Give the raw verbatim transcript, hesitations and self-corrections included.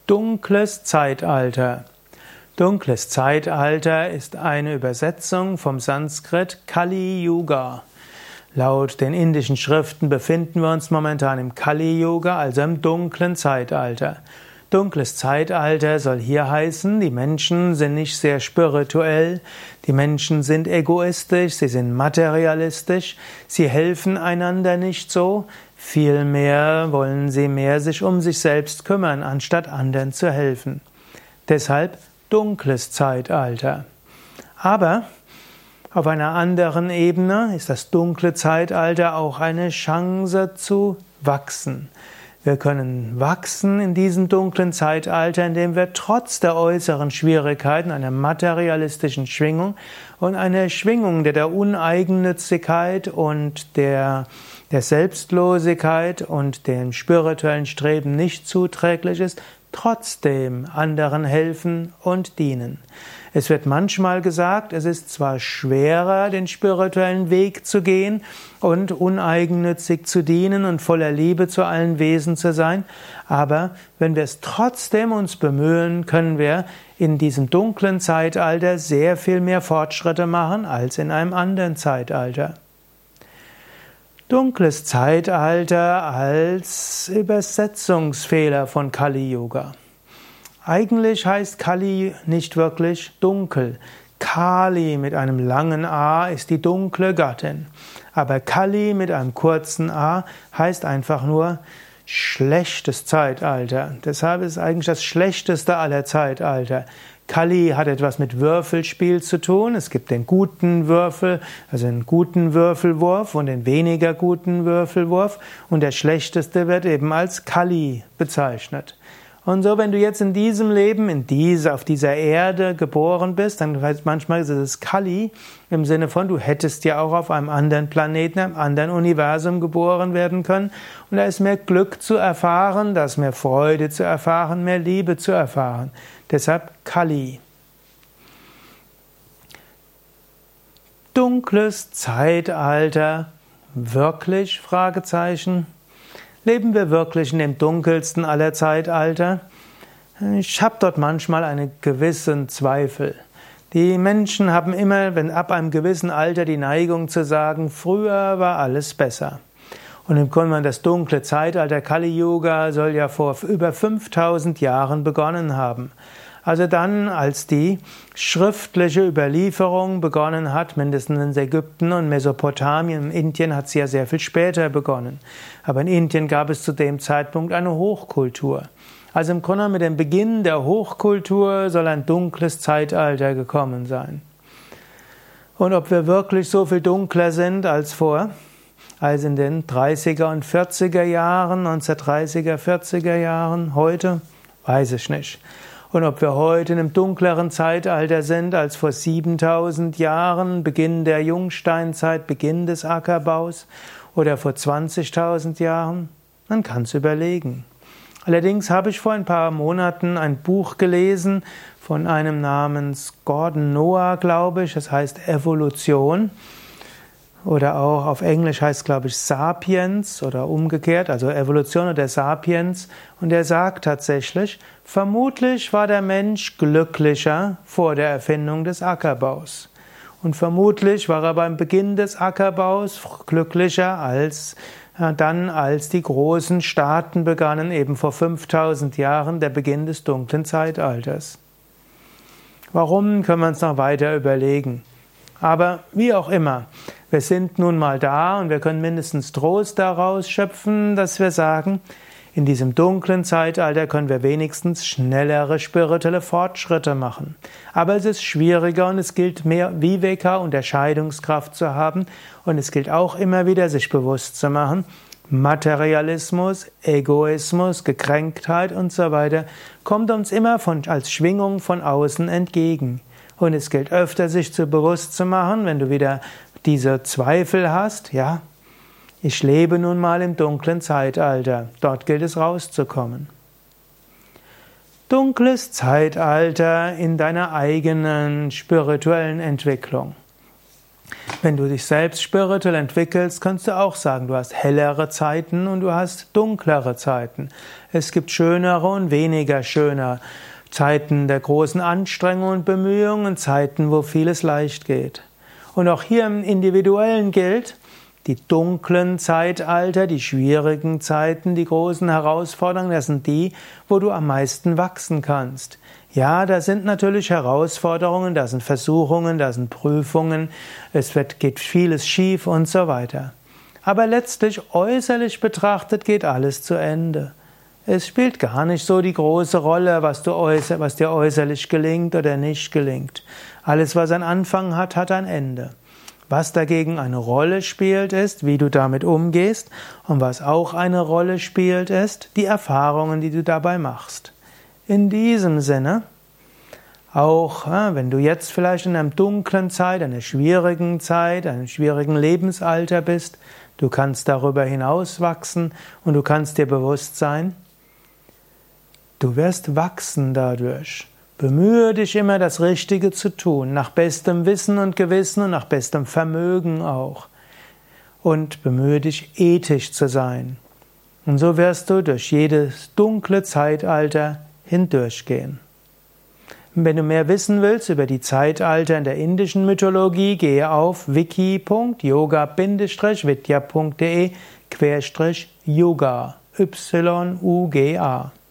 Dunkles Zeitalter. Dunkles Zeitalter ist eine Übersetzung vom Sanskrit Kali Yuga. Laut den indischen Schriften befinden wir uns momentan im Kali Yuga, also im dunklen Zeitalter. Dunkles Zeitalter soll hier heißen, die Menschen sind nicht sehr spirituell, die Menschen sind egoistisch, sie sind materialistisch, sie helfen einander nicht so, vielmehr wollen sie mehr sich um sich selbst kümmern, anstatt anderen zu helfen. Deshalb dunkles Zeitalter. Aber auf einer anderen Ebene ist das dunkle Zeitalter auch eine Chance zu wachsen. Wir können wachsen in diesem dunklen Zeitalter, indem wir trotz der äußeren Schwierigkeiten einer materialistischen Schwingung und einer Schwingung, der der Uneigennützigkeit und der, der Selbstlosigkeit und dem spirituellen Streben nicht zuträglich ist, trotzdem anderen helfen und dienen. Es wird manchmal gesagt, es ist zwar schwerer, den spirituellen Weg zu gehen und uneigennützig zu dienen und voller Liebe zu allen Wesen zu sein, aber wenn wir es trotzdem uns bemühen, können wir in diesem dunklen Zeitalter sehr viel mehr Fortschritte machen als in einem anderen Zeitalter. Dunkles Zeitalter als Übersetzungsfehler von Kali Yuga. Eigentlich heißt Kali nicht wirklich dunkel. Kali mit einem langen A ist die dunkle Gattin. Aber Kali mit einem kurzen A heißt einfach nur schlechtes Zeitalter. Deshalb ist es eigentlich das schlechteste aller Zeitalter. Kali hat etwas mit Würfelspiel zu tun. Es gibt den guten Würfel, also den guten Würfelwurf und den weniger guten Würfelwurf. Und der schlechteste wird eben als Kali bezeichnet. Und so, wenn du jetzt in diesem Leben, in dieser, auf dieser Erde geboren bist, dann heißt manchmal ist es Kali, im Sinne von, du hättest ja auch auf einem anderen Planeten, einem anderen Universum geboren werden können. Und da ist mehr Glück zu erfahren, da ist mehr Freude zu erfahren, mehr Liebe zu erfahren. Deshalb Kali. Dunkles Zeitalter, wirklich? Fragezeichen. Leben wir wirklich in dem dunkelsten aller Zeitalter? Ich habe dort manchmal einen gewissen Zweifel. Die Menschen haben immer, wenn ab einem gewissen Alter, die Neigung zu sagen, früher war alles besser. Und im Grunde das dunkle Zeitalter Kali Yuga soll ja vor über fünftausend Jahren begonnen haben. Also dann, als die schriftliche Überlieferung begonnen hat, mindestens in Ägypten und Mesopotamien, in Indien hat sie ja sehr viel später begonnen. Aber in Indien gab es zu dem Zeitpunkt eine Hochkultur. Also im Grunde mit dem Beginn der Hochkultur soll ein dunkles Zeitalter gekommen sein. Und ob wir wirklich so viel dunkler sind als vor, als in den dreißiger und vierziger Jahren, neunzehnhundertdreißiger, vierziger Jahren, heute, weiß ich nicht. Und ob wir heute in einem dunkleren Zeitalter sind als vor siebentausend Jahren, Beginn der Jungsteinzeit, Beginn des Ackerbaus, oder vor zwanzigtausend Jahren, man kann es überlegen. Allerdings habe ich vor ein paar Monaten ein Buch gelesen von einem namens Gordon Noah, glaube ich, das heißt Evolution. Oder auch auf Englisch heißt es, glaube ich, Sapiens oder umgekehrt, also Evolution oder Sapiens. Und er sagt tatsächlich, vermutlich war der Mensch glücklicher vor der Erfindung des Ackerbaus. Und vermutlich war er beim Beginn des Ackerbaus glücklicher als ja, dann, als die großen Staaten begannen, eben vor fünftausend Jahren, der Beginn des dunklen Zeitalters. Warum, können wir uns noch weiter überlegen. Aber wie auch immer, wir sind nun mal da und wir können mindestens Trost daraus schöpfen, dass wir sagen, in diesem dunklen Zeitalter können wir wenigstens schnellere spirituelle Fortschritte machen. Aber es ist schwieriger und es gilt mehr Viveka, Unterscheidungskraft zu haben. Und es gilt auch immer wieder, sich bewusst zu machen, Materialismus, Egoismus, Gekränktheit und so weiter kommt uns immer von, als Schwingung von außen entgegen. Und es gilt öfter, sich zu bewusst zu machen, wenn du wieder diese Zweifel hast, ja, ich lebe nun mal im dunklen Zeitalter, dort gilt es rauszukommen. Dunkles Zeitalter in deiner eigenen spirituellen Entwicklung. Wenn du dich selbst spirituell entwickelst, kannst du auch sagen, du hast hellere Zeiten und du hast dunklere Zeiten. Es gibt schönere und weniger schöne Zeiten der großen Anstrengung und Bemühungen, Zeiten, wo vieles leicht geht. Und auch hier im Individuellen gilt, die dunklen Zeitalter, die schwierigen Zeiten, die großen Herausforderungen, das sind die, wo du am meisten wachsen kannst. Ja, da sind natürlich Herausforderungen, da sind Versuchungen, da sind Prüfungen, es wird, geht vieles schief und so weiter. Aber letztlich äußerlich betrachtet geht alles zu Ende. Es spielt gar nicht so die große Rolle, was, du äußer, was dir äußerlich gelingt oder nicht gelingt. Alles, was einen Anfang hat, hat ein Ende. Was dagegen eine Rolle spielt, ist, wie du damit umgehst, und was auch eine Rolle spielt, ist die Erfahrungen, die du dabei machst. In diesem Sinne, auch wenn du jetzt vielleicht in einer dunklen Zeit, einer schwierigen Zeit, einem schwierigen Lebensalter bist, du kannst darüber hinaus wachsen und du kannst dir bewusst sein, du wirst wachsen dadurch. Bemühe dich immer, das Richtige zu tun, nach bestem Wissen und Gewissen und nach bestem Vermögen auch. Und bemühe dich, ethisch zu sein. Und so wirst du durch jedes dunkle Zeitalter hindurchgehen. Und wenn du mehr wissen willst über die Zeitalter in der indischen Mythologie, gehe auf wiki punkt yoga bindestrich vidya punkt de Querstrich Yuga, Y U G A.